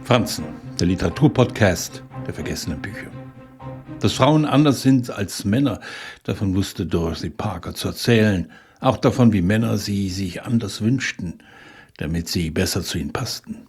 Franzen, der Literaturpodcast der vergessenen Bücher. Dass Frauen anders sind als Männer, davon wusste Dorothy Parker zu erzählen. Auch davon, wie Männer sie sich anders wünschten, damit sie besser zu ihnen passten.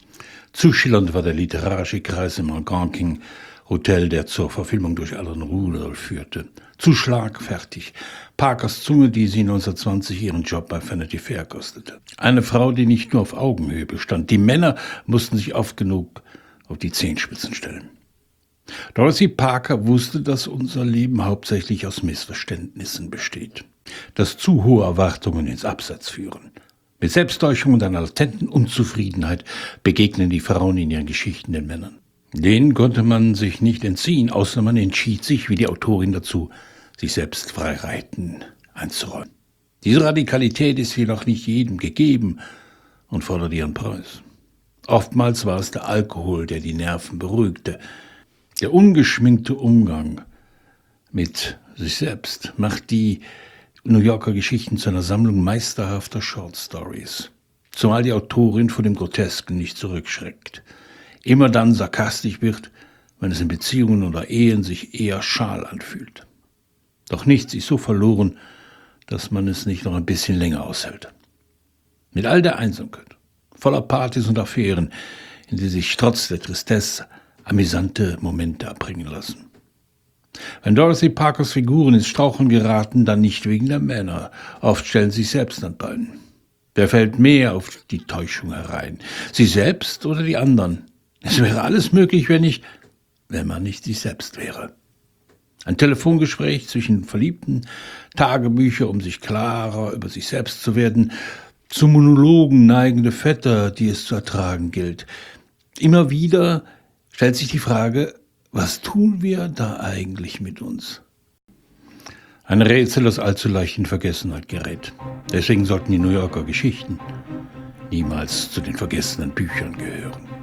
Zu schillernd war der literarische Kreis im Algonquin Hotel, der zur Verfilmung durch Alan Rudolph führte. Zu schlagfertig. Parkers Zunge, die sie 1920 ihren Job bei Vanity Fair kostete. Eine Frau, die nicht nur auf Augenhöhe bestand. Die Männer mussten sich oft genug auf die Zehenspitzen stellen. Dorothy Parker wusste, dass unser Leben hauptsächlich aus Missverständnissen besteht. Dass zu hohe Erwartungen ins Abseits führen. Mit Selbsttäuschung und einer latenten Unzufriedenheit begegnen die Frauen in ihren Geschichten den Männern. Denen konnte man sich nicht entziehen, außer man entschied sich, wie die Autorin dazu, sich selbst Freiheiten einzuräumen. Diese Radikalität ist jedoch nicht jedem gegeben und fordert ihren Preis. Oftmals war es der Alkohol, der die Nerven beruhigte. Der ungeschminkte Umgang mit sich selbst macht die New Yorker Geschichten zu einer Sammlung meisterhafter Short Stories. Zumal die Autorin vor dem Grotesken nicht zurückschreckt. Immer dann sarkastisch wird, wenn es in Beziehungen oder Ehen sich eher schal anfühlt. Doch nichts ist so verloren, dass man es nicht noch ein bisschen länger aushält. Mit all der Einsamkeit, voller Partys und Affären, in die sich trotz der Tristesse amüsante Momente abbringen lassen. Wenn Dorothy Parkers Figuren ins Straucheln geraten, dann nicht wegen der Männer. Oft stellen sie sich selbst an Bein. Wer fällt mehr auf die Täuschung herein? Sie selbst oder die anderen? Es wäre alles möglich, wenn man nicht sich selbst wäre. Ein Telefongespräch zwischen Verliebten, Tagebücher, um sich klarer über sich selbst zu werden, zu Monologen neigende Vetter, die es zu ertragen gilt. Immer wieder stellt sich die Frage, was tun wir da eigentlich mit uns? Ein Rätsel, das allzu leicht in Vergessenheit gerät. Deswegen sollten die New Yorker Geschichten niemals zu den vergessenen Büchern gehören.